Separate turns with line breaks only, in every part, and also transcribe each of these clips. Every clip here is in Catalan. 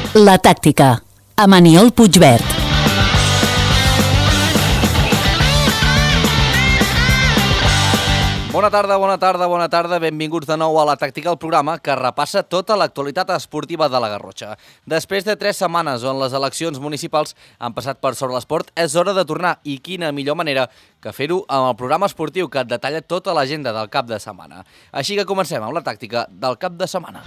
La tàctica, amb Aniol Puigvert.
Bona tarda. Benvinguts de nou a La Tàctica, el programa que repassa tota l'actualitat esportiva de la Garrotxa. Després de 3 setmanes on les eleccions municipals han passat per sobre l'esport, és hora de tornar, i quina millor manera que fer-ho amb el programa esportiu que et detalla tota l'agenda del cap de setmana. Així que comencem amb La Tàctica del cap de setmana.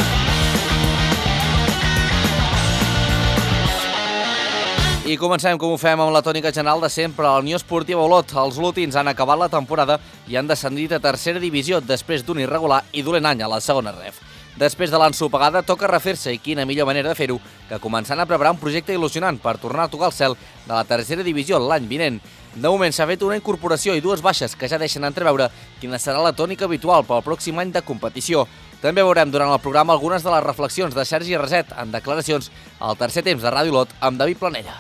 I comencem, com ho fem, amb la tònica general de sempre. La Unió Esportiva Olot, els olotins han acabat la temporada i han descendit a tercera divisió després d'un irregular i dolent any a la segona ref. Després de l'ensopegada, toca refer-se, i quina millor manera de fer-ho que començant a preparar un projecte il·lusionant per tornar a tocar el cel de la tercera divisió l'any vinent. De moment s'ha fet una incorporació i 2 baixes que ja deixen entreveure quina serà la tònica habitual pel pròxim any de competició. També veurem durant el programa algunes de les reflexions de Sergi Reset en declaracions al tercer temps de Ràdio Olot amb David Planella.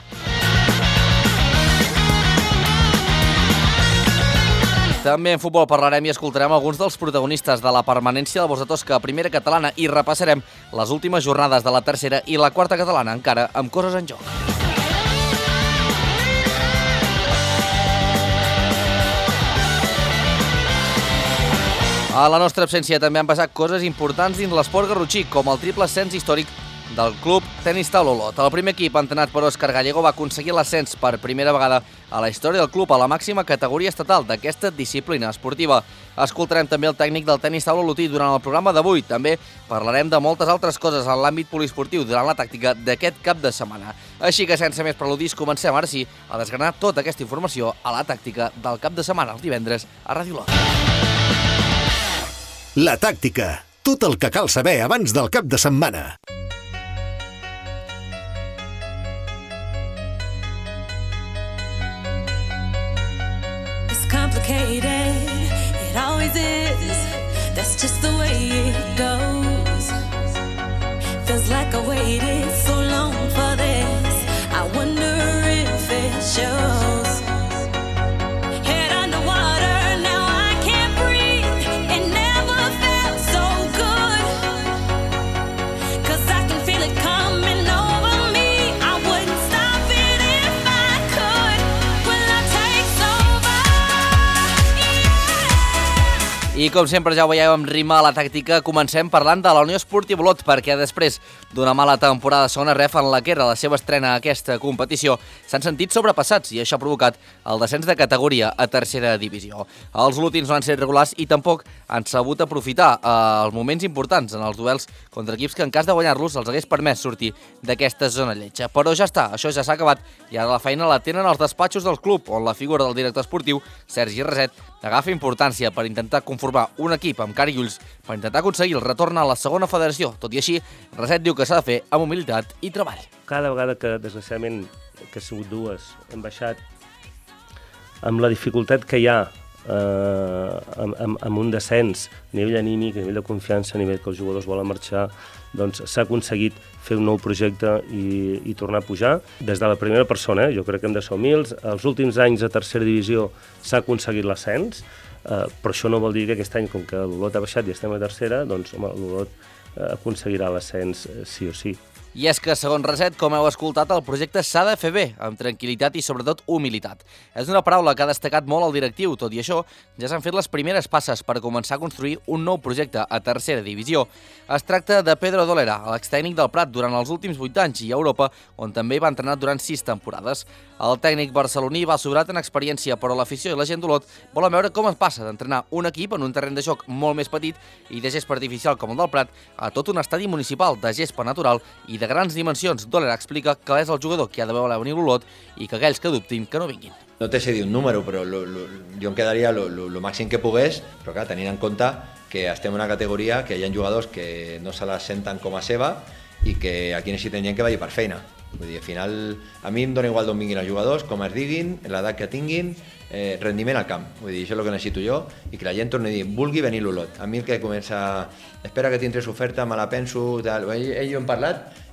També en futbol parlarem i escoltarem alguns dels protagonistes de la permanència del Bosch de Tosca a primera catalana i repassarem les últimes jornades de la tercera i la quarta catalana, encara amb coses en joc. A la nostra absència també han passat coses importants dins l'esport garrotxí, com el triple ascens històric del club Tenis Taula Olot. El primer equip, entrenat per Òscar Gallego, va aconseguir l'ascens per primera vegada a la història del club a la màxima categoria estatal d'aquesta disciplina esportiva. Escoltarem també el tècnic del Tenis Taula Olotí durant el programa d'avui. També parlarem de moltes altres coses en l'àmbit poliesportiu durant la tàctica d'aquest cap de setmana. Així que sense més preludis, comencem ara sí a desgranar tota aquesta informació a la tàctica del cap de setmana, els divendres a Ràdio Olot.
La tàctica, tot el que cal saber abans del cap de setmana.
It's complicated, it always is. That's just the way it goes. Feels like I waited so long for this. I wonder if it shows. Head underwater, now I can't breathe. It never felt so good. 'Cause I can feel it coming over me. I wouldn't stop it if I could. Will I take over? Yeah.
I com sempre ja ho veieu amb rima a la tàctica, comencem parlant de la Unió Esportiva Olot, perquè després d'una mala temporada de segona ref en la que era la seva estrena a aquesta competició, s'han sentit sobrepassats i això ha provocat el descens de categoria a tercera divisió. Els olotins no han set regulars i tampoc han sabut aprofitar els moments importants en els duels contra equips que en cas de guanyar-los els hagués permès sortir d'aquesta zona lletja. Però ja està, això ja s'ha acabat i ara la feina la tenen els despatxos del club, on la figura del director esportiu, Sergi Reset, agafa importància per intentar conformar un equip amb cara i ulls per intentar aconseguir el retorn a la segona federació. Tot i així, Reset diu que s'ha de fer amb humilitat i treball.
Cada vegada que, desgraciadament, que ha sigut dues, hem baixat amb la dificultat que hi ha amb un descens a nivell anímic, a nivell de confiança, a nivell que els jugadors volen marxar, doncs s'ha aconseguit fer un nou projecte i tornar a pujar. Des de la primera persona, jo crec que hem de ser humils, els últims anys a tercera divisió s'ha aconseguit l'ascens, però això no vol dir que aquest any, com que l'Olot ha baixat i estem a tercera, doncs l'Olot aconseguirà l'ascens sí o sí.
I és que, segons Reset, com heu escoltat, el projecte s'ha de fer bé, amb tranquil·litat i, sobretot, humilitat. És una paraula que ha destacat molt el directiu. Tot i això, ja s'han fet les primeres passes per començar a construir un nou projecte a tercera divisió. Es tracta de Pedro Dolera, l'extècnic del Prat durant els últims 8 anys i a Europa, on també va entrenar durant 6 temporades. El tècnic barceloní va sobrat en experiència, però l'afició i la gent d'Olot volen veure com es passa d'entrenar un equip en un terreny de joc molt més petit i de gespa artificial com el del Prat a tot un estadi municipal de gespa natural i de grans dimensions. Dolera explica que és el jugador que ha de veure venir l'Olot i que aquells que dubtin que no vinguin.
No te sé dir un número, però jo em quedaria lo màxim que pogués, però clar, tenint en compte que estem en una categoria que hi ha jugadors que no se la senten com a seva i que aquí necessiten gent que vagi per feina. Vull dir, al final, a mi em dona igual d'on vinguin els jugadors, com es diguin, l'edat que tinguin, rendiment al camp. Vull dir, això és el que necessito jo i que la gent torni a dir, vulgui venir l'Olot. A mi el que comença, espera que tindràs oferta, me la penso, tal. Ell ho hem parlat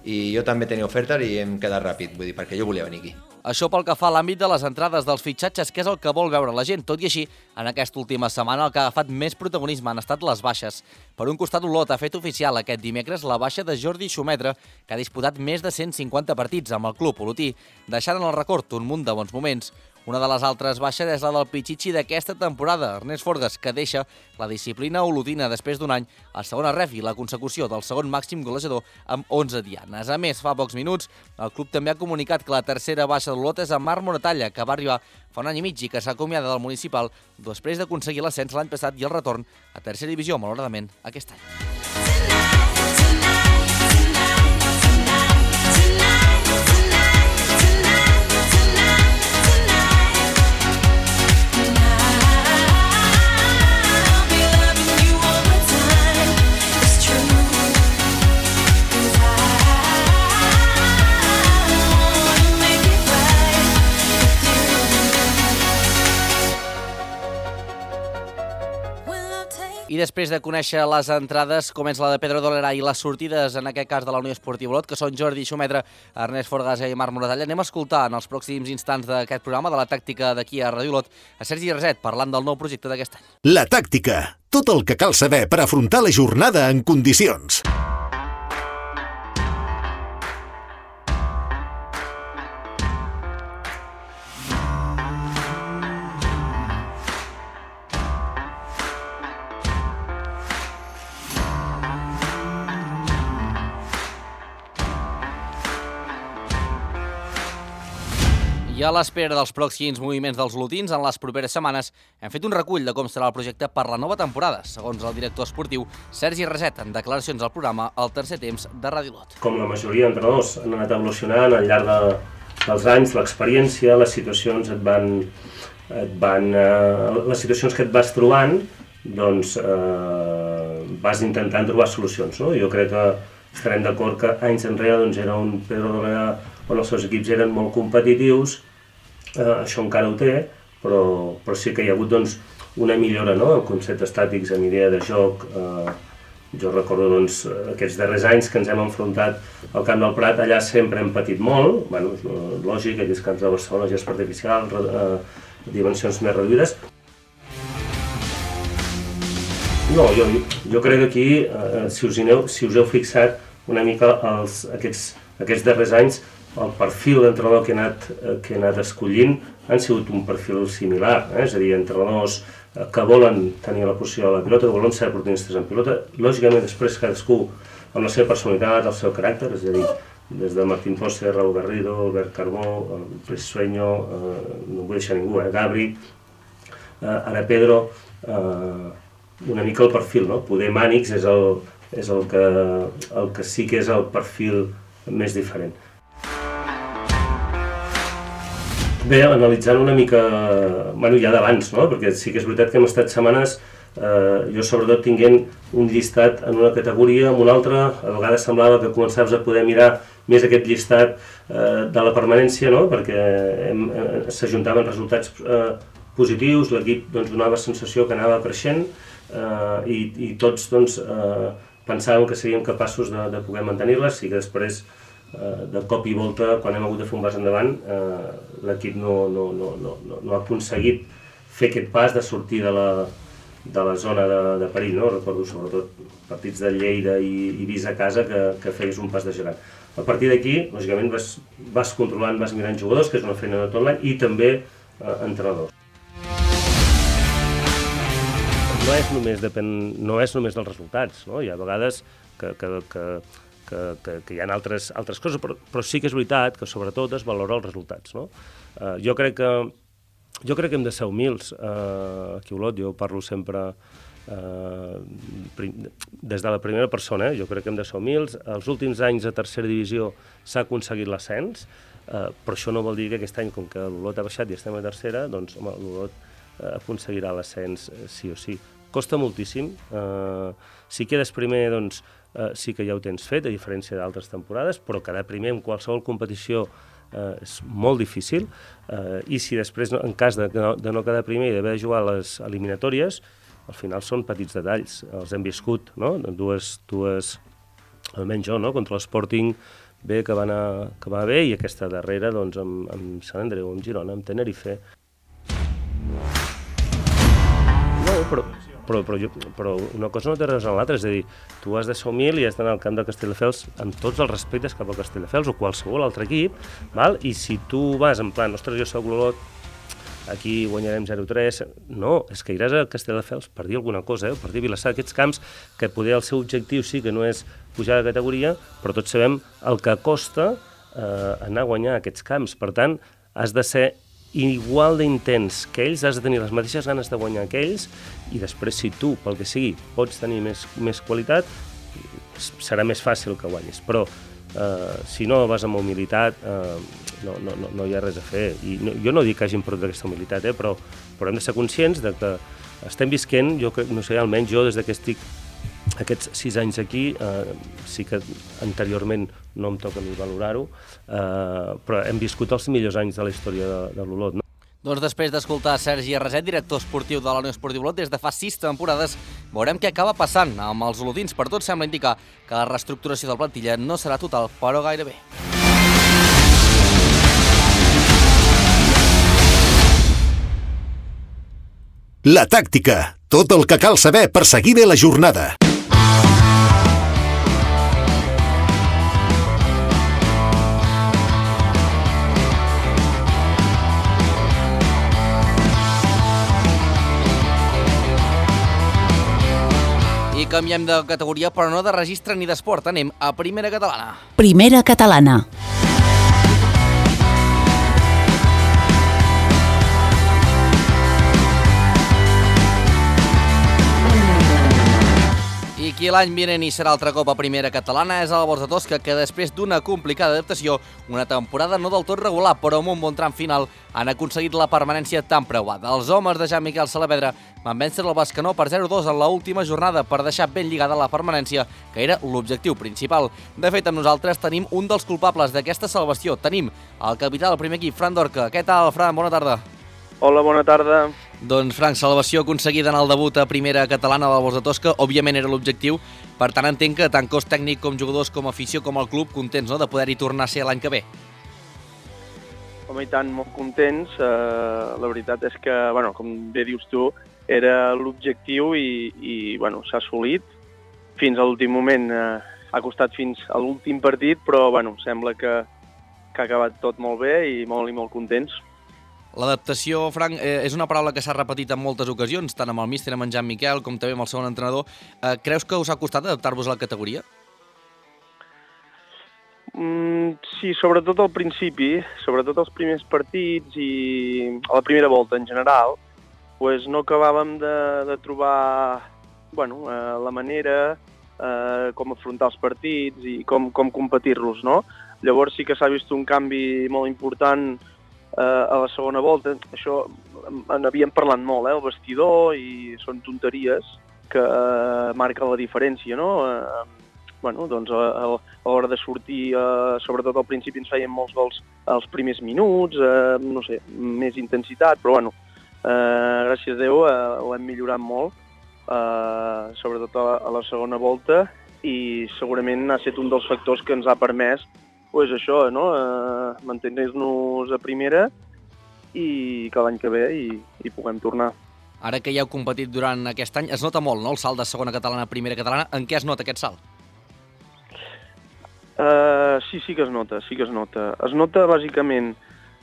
i jo també tenia ofertes i hem quedat ràpid, vull dir, perquè jo volia venir aquí.
Això pel que fa a l'àmbit de les entrades dels fitxatges, que és el que vol veure la gent. Tot i així, en aquesta última setmana el que ha agafat més protagonisme han estat les baixes. Per un costat, Olot ha fet oficial aquest dimecres la baixa de Jordi Xumetre, que ha disputat més de 150 partits amb el club olotí, deixant en el record un munt de bons moments. Una de les altres baixes és la del Pichichi d'aquesta temporada, Ernest Forgas, que deixa la disciplina olotina després d'un any a segona ref i la consecució del segon màxim golejador amb 11 dianes. A més, fa pocs minuts, el club també ha comunicat que la tercera baixa de l'Olot és en Marc Moratalla, que va arribar fa un any i mig i que s'ha acomiadat del municipal després d'aconseguir l'ascens l'any passat i el retorn a tercera divisió, malauradament, aquest any. I després de conèixer les entrades, comença la de Pedro Dolera i les sortides, en aquest cas de la Unió Esportiva Olot, que són Jordi Xumetre, Ernest Forgas i Marc Moratalla. Anem a escoltar en els pròxims instants d'aquest programa, de la tàctica d'aquí a Ràdio Olot, a Sergi Reset, parlant del nou projecte d'aquest any.
La tàctica. Tot el que cal saber per afrontar la jornada en condicions.
I a l'espera dels pròxims moviments dels olotins, en les properes setmanes hem fet un recull de com serà el projecte per la nova temporada, segons el director esportiu Sergi Reset, en declaracions al programa El Tercer Temps de Ràdio Olot.
Com la majoria d'entrenadors han anat evolucionant al llarg dels anys, l'experiència, les situacions les situacions que et vas trobant, doncs vas intentant trobar solucions, no? Jo crec que estarem d'acord que anys enrere doncs, era un Pedro Dolera on els seus equips eren molt competitius. Això encara ho té, però sí que hi ha hagut doncs, una millora, no? En conceptes tàctics, en idea de joc. Jo recordo doncs, aquests darrers anys que ens hem enfrontat al Camp del Prat, allà sempre hem patit molt, bueno, és lògic, aquells camps de Barcelona, gest artificial, dimensions més reduïdes. No, jo crec que aquí, si us heu fixat una mica aquests darrers anys, el perfil d'entrenador que he anat escollint han sigut un perfil similar, és a dir, entrenadors que volen tenir la posició de la pilota, que volen ser oportunistes en pilota. Lògicament, després cadascú amb la seva personalitat, el seu caràcter, és a dir, des de Martín Fosse, Raúl Garrido, Albert Carbó, Pris Sueño, no vull deixar ningú, Gabri, ara Pedro, una mica el perfil, no? Poder Mànix és el que sí que és el perfil més diferent. Bé, analitzant una mica, bueno, ja d'abans, no? Perquè sí que és veritat que hem estat setmanes, jo sobretot tinguent un llistat en una categoria, en una altra, a vegades semblava que començaves a poder mirar més aquest llistat de la permanència, no? Perquè s'ajuntaven resultats positius, l'equip doncs, donava sensació que anava creixent i tots doncs, pensàvem que seríem capaços de poder mantenir-les i que després de cop i volta, quan hem hagut de fer un pas endavant, l'equip no ha aconseguit fer aquest pas de sortir de la zona de perill, no? Recordo sobretot partits de Lleida i Eivissa a casa que feies un pas de gegant. A partir d'aquí, lògicament, vas controlant, vas mirant jugadors, que és una feina de tot l'any, i també entrenadors. No és només dels resultats, no? Hi ha vegades que hi ha altres coses, però sí que és veritat que sobretot es valora els resultats, no? Jo crec que hem de ser humils aquí a Olot. Jo parlo sempre des de la primera persona, jo crec que hem de ser humils. Els últims anys a tercera divisió s'ha aconseguit l'ascens, però això no vol dir que aquest any, com que l'Olot ha baixat i estem a tercera, doncs home, l'Olot aconseguirà l'ascens sí o sí. Costa moltíssim. Si quedes primer, doncs, sí que ja ho tens fet, a diferència d'altres temporades, però quedar primer en qualsevol competició és molt difícil, i si després, en cas de no quedar primer i d'haver de jugar a les eliminatòries, al final són petits detalls. Els hem viscut, no? Dues almenys jo, no? Contra l'Sporting bé que va anar bé, i aquesta darrera doncs, amb Sant Andreu, amb Girona, amb Tenerife. No, però una cosa no té res amb l'altra, és a dir, tu has de ser humil i has d'anar al camp de Castelldefels amb tots els respectes cap a Castelldefels o qualsevol altre equip, val? I si tu vas en plan, ostres, jo soc l'Olot, aquí guanyarem 0-3, no, és que iràs a Castelldefels per dir alguna cosa, per dir Vilassar, aquests camps que poder el seu objectiu sí que no és pujar de categoria, però tots sabem el que costa anar a guanyar aquests camps. Per tant, has de ser igual d'intens que ells, has de tenir les mateixes ganes de guanyar que ells, i després, si tu, pel que sigui, pots tenir més qualitat, serà més fàcil que guanyis. Però si no vas amb humilitat, no hi ha res a fer. I jo no dic que hagin perdut aquesta humilitat, però hem de ser conscients de que estem visquent, jo crec, no sé, almenys jo des que estic aquests 6 anys aquí, sí que anteriorment no em toca ni valorar-ho, però hem viscut els millors anys de la història de l'Olot, no?
Doncs després d'escoltar Sergi Arreset, director esportiu de la Unió Esportiva Olot, des de fa 6 temporades, veurem què acaba passant amb els olotins. Per tot sembla indicar que la reestructuració del plantilla no serà total, però gairebé.
La tàctica. Tot el que cal saber per seguir bé la jornada.
I canviem de categoria, però no de registre ni d'esport. Anem a Primera Catalana.
Primera Catalana.
I qui l'any vinent hi serà altre cop a Primera Catalana és el Borja Tosca, que després d'una complicada adaptació, una temporada no del tot regular, però amb un bon tram final, han aconseguit la permanència tan preuada. Els homes de Jean Miquel Saavedra van vèncer el Bescanó per 0-2 en l'última jornada per deixar ben lligada la permanència, que era l'objectiu principal. De fet, amb nosaltres tenim un dels culpables d'aquesta salvació. Tenim el capità del primer equip, Fran Dorca. Què tal, Fran? Bona tarda.
Hola, bona tarda.
Doncs, Frank, salvació aconseguida en el debut a Primera Catalana del Borja Tosca, òbviament era l'objectiu, per tant entenc que tant cos tècnic com jugadors, com afició, com el club, contents, no?, de poder-hi tornar a ser l'any que ve.
Home, i tant, molt contents. La veritat és que, bueno, com bé dius tu, era l'objectiu i bueno, s'ha assolit. Fins a l'últim moment ha costat fins a l'últim partit, però bueno, sembla que ha acabat tot molt bé i molt contents.
L'adaptació, Frank, és una paraula que s'ha repetit en moltes ocasions, tant amb el míster, amb en Jean Miquel, com també amb el segon entrenador. Creus que us ha costat adaptar-vos a la categoria?
Sí, sobretot al principi, sobretot els primers partits i a la primera volta en general, pues no acabàvem de trobar la manera com afrontar els partits i com competir-los, no? Llavors sí que s'ha vist un canvi molt important a la segona volta. Això n'havíem parlat molt, el vestidor, i són tonteries que marquen la diferència, no? Doncs a l'hora de sortir, sobretot al principi ens feien molts gols als primers minuts, no sé, més intensitat, però gràcies a Déu ho hem millorat molt, sobretot a la segona volta, i segurament ha estat un dels factors que ens ha permès això, no? Mantenir-nos a primera i que l'any que ve hi puguem tornar.
Ara que ja heu competit durant aquest any, es nota molt, no?, el salt de segona catalana a Primera Catalana. En què es nota aquest salt?
Sí que es nota, Es nota bàsicament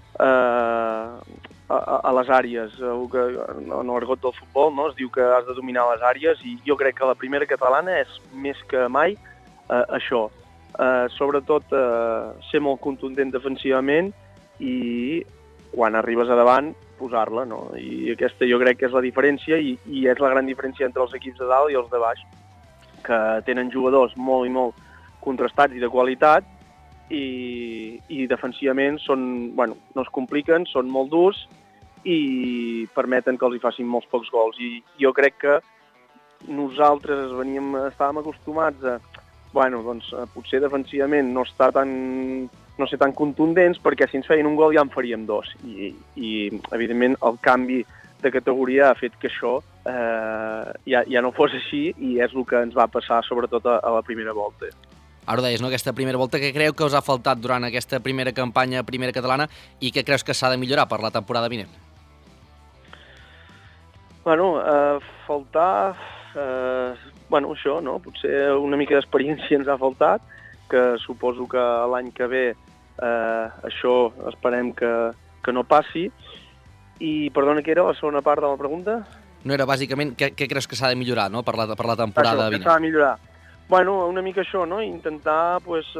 a les àrees. En l'argot del futbol, no?, es diu que has de dominar les àrees, i jo crec que la Primera Catalana és més que mai això. Sobretot ser molt contundent defensivament i quan arribes a davant posar-la, no? I aquesta jo crec que és la diferència i és la gran diferència entre els equips de dalt i els de baix, que tenen jugadors molt i molt contrastats i de qualitat i defensivament no es compliquen, són molt durs i permeten que els hi facin molts pocs gols. I jo crec que nosaltres estàvem acostumats a potser defensivament no ser tan contundents, perquè si ens feien un gol ja en faríem dos. I evidentment, el canvi de categoria ha fet que això ja no fos així, i és el que ens va passar sobretot a la primera volta.
Ara ho deies, no? Aquesta primera volta, què creu que us ha faltat durant aquesta primera campanya, primera catalana, i què creus que s'ha de millorar per la temporada vinent?
Bueno, faltar... bueno, això, no? Potser una mica d'experiència ens ha faltat, que suposo que l'any que ve això esperem que no passi. I, perdona, què era la segona part de la pregunta?
No era bàsicament què creus que s'ha de millorar, no?, per la temporada vinent.
Això, que s'ha de millorar. Bueno, una mica això, no? Intentar, pues,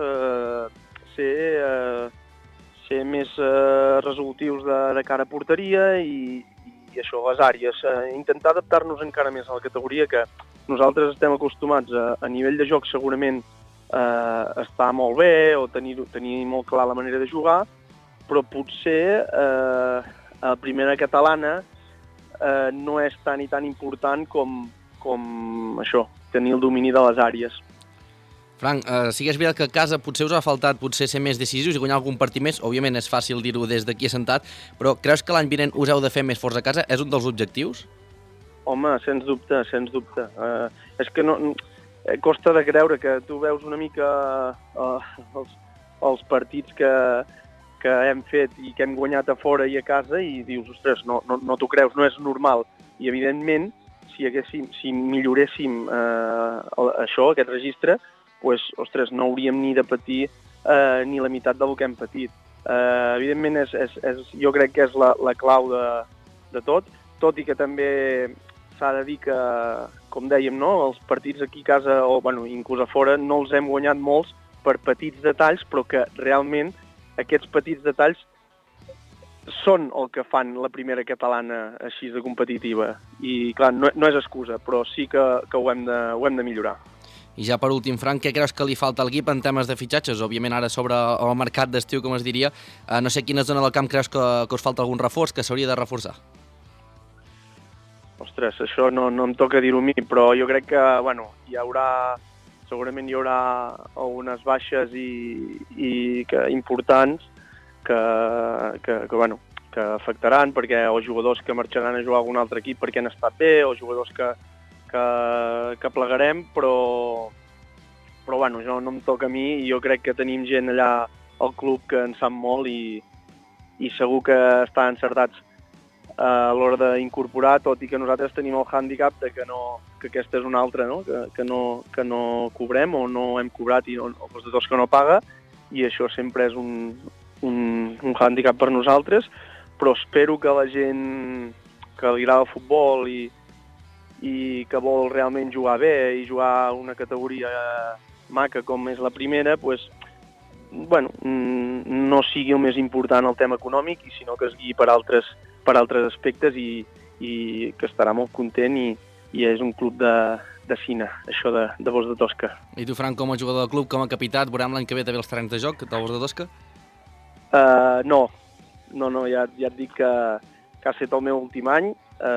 ser més resolutius de cara a porteria i això, les àrees. Intentar adaptar-nos encara més a la categoria, que nosaltres estem acostumats a nivell de joc segurament estar molt bé o tenir molt clar la manera de jugar, però potser a la primera catalana no és tan i tan important com això, tenir el domini de les àrees.
Frank, sí que és veritat que a casa potser us ha faltat ser més decisius i guanyar algun partit més. Òbviament és fàcil dir-ho des d'aquí assentat, però creus que l'any vinent us heu de fer més forts a casa? És un dels objectius?
Home, sens dubte, sens dubte. És que no, costa de creure que tu veus una mica els partits que hem fet i que hem guanyat a fora i a casa i dius, ostres, no t'ho creus, no és normal. I evidentment, si milloréssim això, aquest registre, pues, ostres, no hauríem ni de patir ni la meitat del que hem patit. Evidentment, jo crec que és la clau de tot i que també s'ha de dir que, com dèiem, no, els partits aquí a casa, o bueno, inclús a fora, no els hem guanyat molts per petits detalls, però que realment aquests petits detalls són el que fan la primera catalana així de competitiva. I, clar, no és excusa, però sí que ho hem de millorar.
I ja per últim, Frank, què creus que li falta al equip en temes de fitxatges? Òbviament ara sobre el mercat d'estiu, com es diria, no sé quina zona del camp creus que us falta algun reforç, que s'hauria de reforçar?
Ostres, això no em toca dir-ho a mi, però jo crec que, bueno, segurament hi haurà algunes baixes importants que afectaran, perquè o jugadors que marxaran a jugar a algun altre equip perquè han estat bé, o jugadors que plegarem, però bueno, això no em toca a mi i jo crec que tenim gent allà al club que en sap molt i segur que estan encertats a l'hora d'incorporar, tot i que nosaltres tenim el hàndicap de que aquesta és una altra, no? Que no cobrem o no hem cobrat i els de tots que no paga, i això sempre és un hàndicap per nosaltres, però espero que la gent que li agrada el futbol i que vol realment jugar bé i jugar a una categoria maca com és la primera, pues, bueno, no sigui el més important el tema econòmic, i sinó que es guiï per altres aspectes i que estarà molt content i és un club de cine, això de Bosc de Tosca.
I tu, Frank, com a jugador del club, com a capità, et veurem l'any que ve també els terrenys de joc del Bosc de Tosca?
No, ja et dic que ha estat el meu últim any.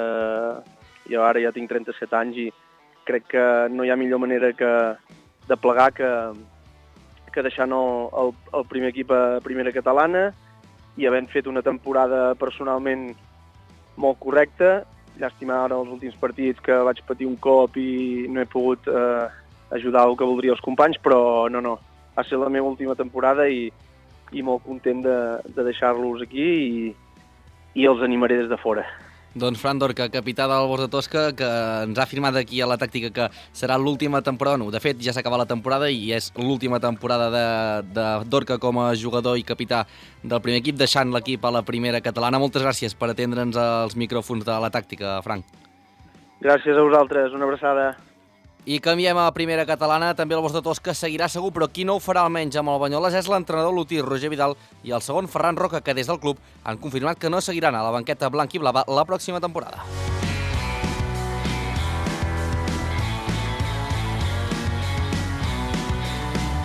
Jo ara ja tinc 37 anys i crec que no hi ha millor manera de plegar que deixant el primer equip a primera catalana i havent fet una temporada personalment molt correcta. Llàstima ara els últims partits que vaig patir un cop i no he pogut ajudar el que voldria els companys, però no, ha estat la meva última temporada i molt content de deixar-los aquí i els animaré des de fora.
Doncs Fran Dorca, capità del Bosc de Tosca, que ens ha afirmat aquí a la tàctica que serà l'última temporada, no, de fet ja s'ha acabat la temporada i és l'última temporada de Dorca com a jugador i capità del primer equip, deixant l'equip a la primera catalana. Moltes gràcies per atendre'ns als micròfons de la tàctica, Frank.
Gràcies a vosaltres, una abraçada.
I canviem a primera catalana, també el Bosc de Tosca seguirà segur, però qui no ho farà almenys amb el Banyoles és l'entrenador lotí Roger Vidal i el segon Ferran Roca, que des del club han confirmat que no seguiran a la banqueta blanc i blava la pròxima temporada.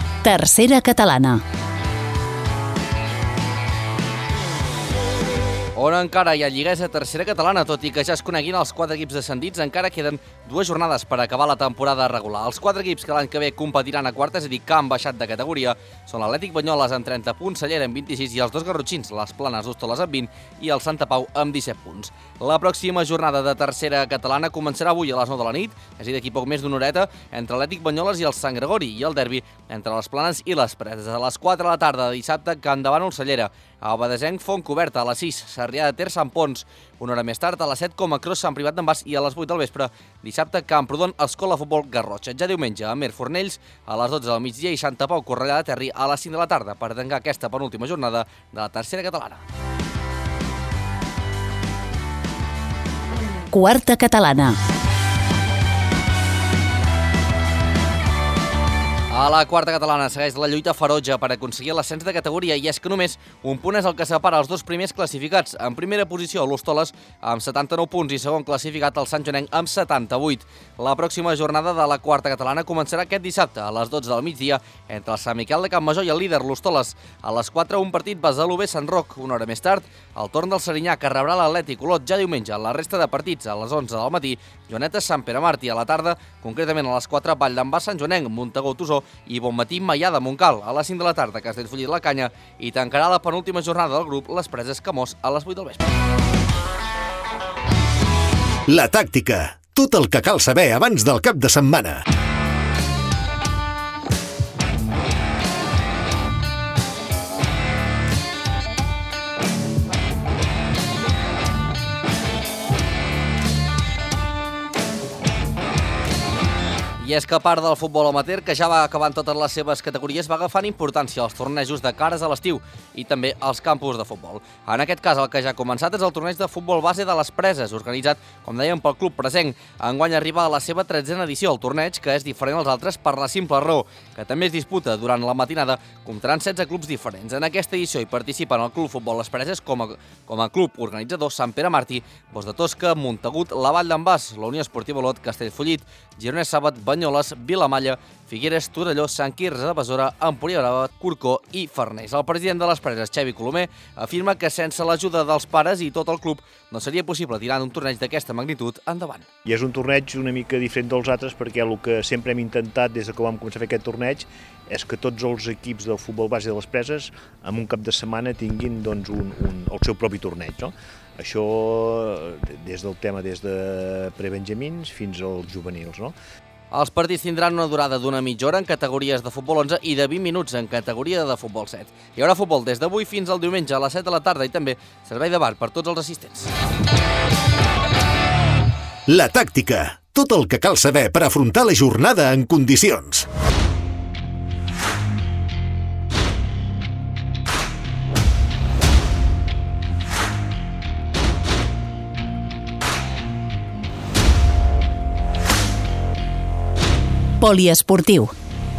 Tercera catalana.
On encara hi ha lliguesa tercera catalana, tot i que ja es coneguin els 4 equips descendits, encara queden 2 jornades per acabar la temporada regular. Els 4 equips que l'any que ve competiran a quarta, és a dir, que han baixat de categoria, són l'Atlètic Banyoles amb 30 punts, Cellera amb 26 i els 2 garrotxins, les Planes d'Hostoles amb 20 i el Santa Pau amb 17 punts. La pròxima jornada de tercera catalana començarà avui a les 9 de la nit, és a dir, d'aquí poc més d'una horeta, entre l'Atlètic Banyoles i el Sant Gregori, i el derbi entre les Planes i les Preses. A les 4 de la tarda de dissabte, Can Davant Cellera, a Badesenc, Fontcoberta, a les 6, Sarrià de Ter, Sant Pons, una hora més tard, a les 7, Comacros, Sant Privat d'en Bas, i a les 8 del vespre, dissabte, Camprodon, Escola Futbol Garrotxa. Ja diumenge, Amer Fornells, a les 12 del migdia, i Santa Pau, Cornellà de Terri, a les 5 de la tarda, per tancar aquesta penúltima jornada de la tercera catalana.
Quarta catalana.
A la quarta catalana segueix la lluita ferotge per aconseguir l'ascens de categoria, i és que només un punt és el que separa els 2 primers classificats. En primera posició, l'Hostoles amb 79 punts i segon classificat el Sant Joanenc amb 78. La pròxima jornada de la quarta catalana començarà aquest dissabte a les 12 del migdia entre el Sant Miquel de Campmajor i el líder, l'Hostoles. A les 4, un partit Besalú B Sant Roc. Una hora més tard, el torn del Serinyà, que rebrà l'Atlètic Olot. Ja diumenge, la resta de partits a les 11 del matí, Joanetes Sant Pere Martí. A la tarda, concretament a les 4, Vall d'en Bas Sant Joanenc, Montagó Tosó i Bonmatí Maià de Montcal. A les 5 de la tarda, Castellfollit la Canya, i tancarà la penúltima jornada del grup les Preses Camós a les 8 del vespre.
La tàctica. Tot el que cal saber abans del cap de setmana.
I és que a part del futbol amateur, que ja va acabant totes les seves categories, va agafant importància als tornejos de cares a l'estiu i també als campus de futbol. En aquest cas, el que ja ha començat és el torneig de futbol base de les Preses, organitzat, com dèiem, pel Club Presenc. Enguany arriba a la seva 13a edició, el torneig, que és diferent als altres per la simple raó que també es disputa durant la matinada, comptaran 16 clubs diferents. En aquesta edició hi participen el Club Futbol Les Preses com a club organitzador, Sant Pere Martí, Bos de Tosca, Montagut, la Vall d'en Bas, la Unió Esportiva Olot, Castellfollit, Gironès Sàbat, Banyoles, Vilamalla, Figueres, Torelló, Sant Quirze de Besora, Empúria Brava, Corcó i Farners. El president de les Preses, Xavi Colomer, afirma que sense l'ajuda dels pares i tot el club no seria possible tirar un torneig d'aquesta magnitud endavant.
I és un torneig una mica diferent dels altres perquè el que sempre hem intentat des que vam començar a fer aquest torneig és que tots els equips del futbol base de les Preses en un cap de setmana tinguin doncs, el seu propi torneig. No? Això des del tema des de prebenjamins fins als juvenils. No?
Els partits tindran una durada d'una mitja hora en categories de futbol 11 i de 20 minuts en categoria de futbol 7. Hi haurà futbol des d'avui fins al diumenge a les 7 de la tarda i també servei de bar per tots els assistents.
La tàctica. Tot el que cal saber per afrontar la jornada en condicions.
Poliesportiu.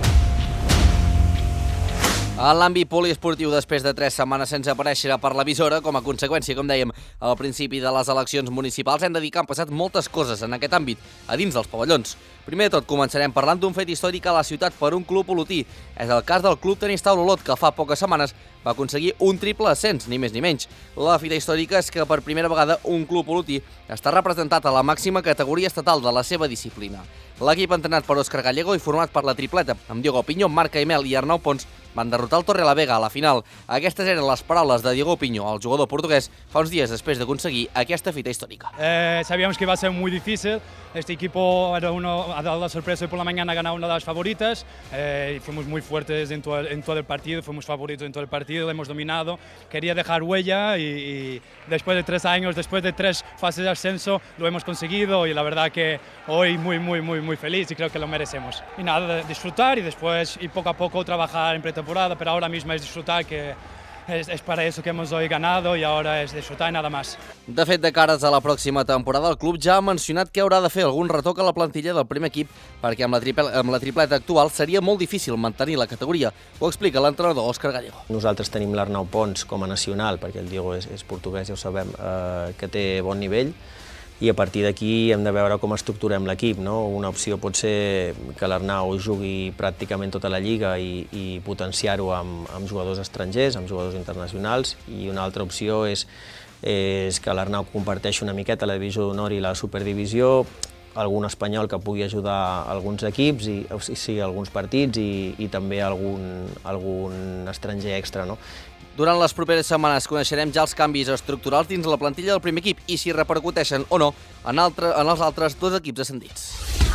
En l'àmbit poliesportiu, després de 3 setmanes sense aparèixer per l'emissora, com a conseqüència, com dèiem, al principi de les eleccions municipals, hem de dir que han passat moltes coses en aquest àmbit, a dins dels pavellons. Primer de tot, començarem parlant d'un fet històric a la ciutat per un club olotí. És el cas del Club Tenis Taula Olot, que fa poques setmanes va aconseguir un triple ascens, ni més ni menys. La fita històrica és que per primera vegada un club olotí està representat a la màxima categoria estatal de la seva disciplina. L'equip entrenat per Òscar Gallego i format per la tripleta amb Diego Piño, Marc Aimel i Arnau Pons van derrotar el Torrelavega a la final. Aquestes eren les paraules de Diego Piño, el jugador portuguès, fa uns dies després d'aconseguir aquesta fita històrica.
Sabíamos que iba a ser muy difícil. Este equipo ha dado la sorpresa y por la mañana ha ganado una de las favoritas. Y fuimos muy fuertes en todo el partido, fuimos favoritos en todo el partido, lo hemos dominado. Quería dejar huella y después de 3 años, después de 3 fases de ascenso, lo hemos conseguido y la verdad que hoy muy feliz y creo que lo merecemos. Y nada, disfrutar y después y poco a poco trabajar en pretemporada, pero ahora mismo es disfrutar que es para eso que hemos hoy ganado y ahora es disfrutar y nada más.
De fet, de cares a la pròxima temporada, el club ja ha mencionat que haurà de fer algun retoc a la plantilla del primer equip perquè amb la tripleta actual seria molt difícil mantenir la categoria. Ho explica l'entrenador Òscar Gallego.
Nosaltres tenim l'Arnau Pons com a nacional, perquè el Diego és portuguès, ja ho sabem, que té bon nivell, i a partir d'aquí hem de veure com estructurem l'equip. No? Una opció pot ser que l'Arnau jugui pràcticament tota la lliga i potenciar-ho amb jugadors estrangers, amb jugadors internacionals, i una altra opció és és que l'Arnau comparteix una miqueta la divisió d'honor i la superdivisió, algun espanyol que pugui ajudar alguns equips, alguns partits i també algun estranger extra, no?
Durant les properes setmanes coneixerem ja els canvis estructurals dins la plantilla del primer equip i si repercuteixen o no en els altres dos equips ascendits.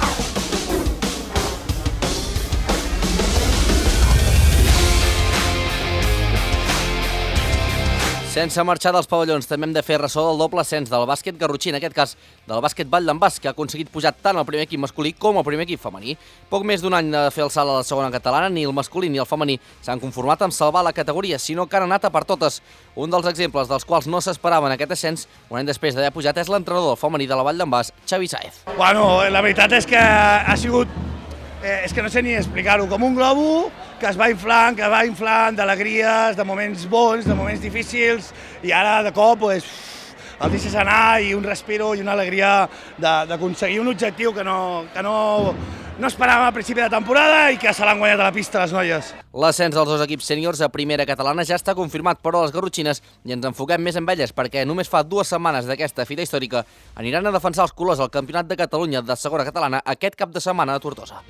Sense marxar dels pavellons, també hem de fer ressò del doble ascens del bàsquet garrotxí, en aquest cas del bàsquet Vall d'en Bas, que ha aconseguit pujar tant al primer equip masculí com al primer equip femení. Poc més d'un any de fer el salt a la segona catalana, ni el masculí ni el femení s'han conformat amb salvar la categoria, sinó que han anat a per totes. Un dels exemples dels quals no s'esperaven aquest ascens, un any després d'haver pujat, és l'entrenador femení de la Vall d'en Bas, Xavi Saez.
Bueno, la veritat és que ha sigut, és que no sé ni explicar-ho, com un globo que es va inflant d'alegries, de moments bons, de moments difícils, i ara de cop el deixes anar i un respiro i una alegria d'aconseguir un objectiu que no esperàvem al principi de temporada i que se l'han guanyat a la pista les noies.
L'ascens dels dos equips sèniors a primera catalana ja està confirmat, però les garrotxines i ens enfoquem més en elles perquè només fa 2 setmanes d'aquesta fita històrica aniran a defensar els colors al Campionat de Catalunya de segona catalana aquest cap de setmana a Tortosa.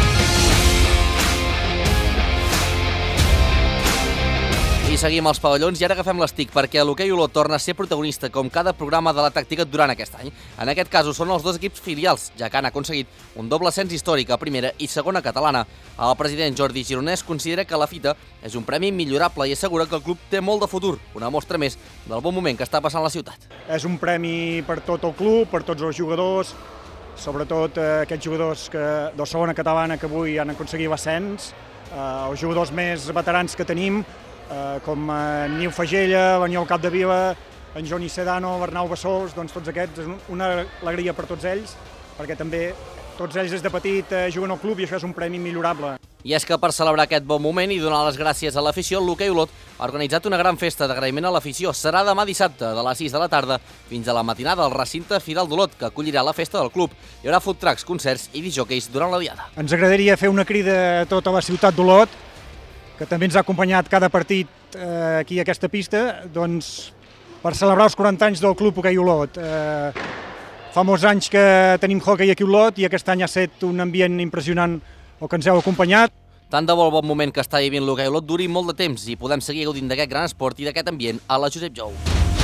I seguim als pavellons i ara agafem l'estic perquè l'hoquei Olot torna a ser protagonista com cada programa de la tàctica durant aquest any. En aquest cas ho són els dos equips filials, ja que han aconseguit un doble ascens històric a primera i segona catalana. El president Jordi Gironès considera que la fita és un premi millorable i assegura que el club té molt de futur, una mostra més del bon moment que està passant la ciutat.
És un premi per tot el club, per tots els jugadors, sobretot aquests jugadors de segona catalana que avui han aconseguit l'ascens, els jugadors més veterans que tenim, com en Niu Fagella, l'Aniol Capdevila, en Joni Sedano, l'Arnau Bassols, doncs tots aquests, és una alegria per tots ells, perquè també tots ells des de petit juguen al club i això és un premi millorable.
I és que per celebrar aquest bon moment i donar les gràcies a l'afició, l'hoquei Olot ha organitzat una gran festa d'agraïment a l'afició. Serà demà dissabte, de les 6 de la tarda fins a la matinada al recinte Firal d'Olot, que acollirà la festa del club. Hi haurà food trucks, concerts i disjòqueis durant la diada.
Ens agradaria fer una crida a tota la ciutat d'Olot, que també ens ha acompanyat cada partit aquí a aquesta pista, doncs per celebrar els 40 anys del Club Hoquei Olot. Fa molts anys que tenim hoquei aquí a Olot i aquest any ha estat un ambient impressionant el que ens heu acompanyat.
Tant de bo el bon moment que està vivint l'hoquei Olot duri molt de temps i podem seguir gaudint d'aquest gran esport i d'aquest ambient a la Josep Jou.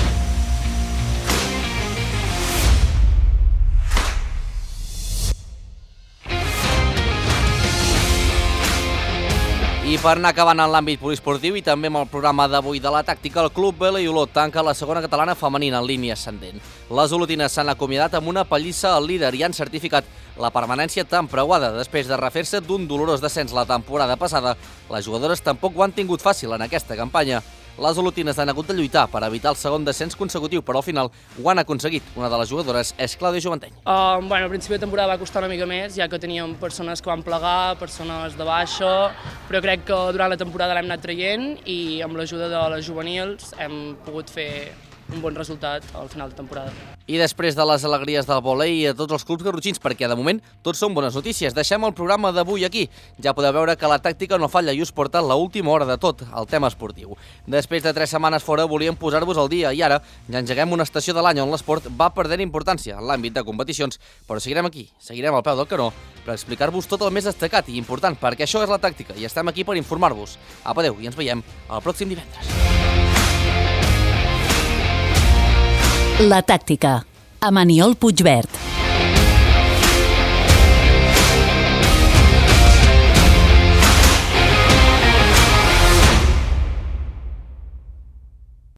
I per anar acabant en l'àmbit poliesportiu i també amb el programa d'avui de la tàctica, el Club Vela Olot tanca la segona catalana femenina en línia ascendent. Les olotines s'han acomiadat amb una pallissa al líder i han certificat la permanència tan preuada. Després de refer-se d'un dolorós descens la temporada passada, les jugadores tampoc ho han tingut fàcil en aquesta campanya. Les olotines han hagut de lluitar per evitar el segon descens consecutiu, però al final ho han aconseguit. Una de les jugadores és Clàudia Joventeny.
Al principi de temporada va costar una mica més, ja que teníem persones que van plegar, persones de baixa, però crec que durant la temporada l'hem anat traient i amb l'ajuda de les juvenils hem pogut fer un bon resultat al final de temporada.
I després de les alegries del volei i a tots els clubs garrotxins, perquè de moment tots són bones notícies. Deixem el programa d'avui aquí. Ja podeu veure que la tàctica no falla i us porta l'última hora de tot, el tema esportiu. Després de 3 setmanes fora volíem posar-vos al dia i ara ja engeguem una estació de l'any on l'esport va perdent importància en l'àmbit de competicions, però seguirem aquí, seguirem al peu del canó per explicar-vos tot el més destacat i important, perquè això és la tàctica i estem aquí per informar-vos. Apa, adeu i ens veiem el pròxim divendres.
La tàctica, amb Aniol Puigvert.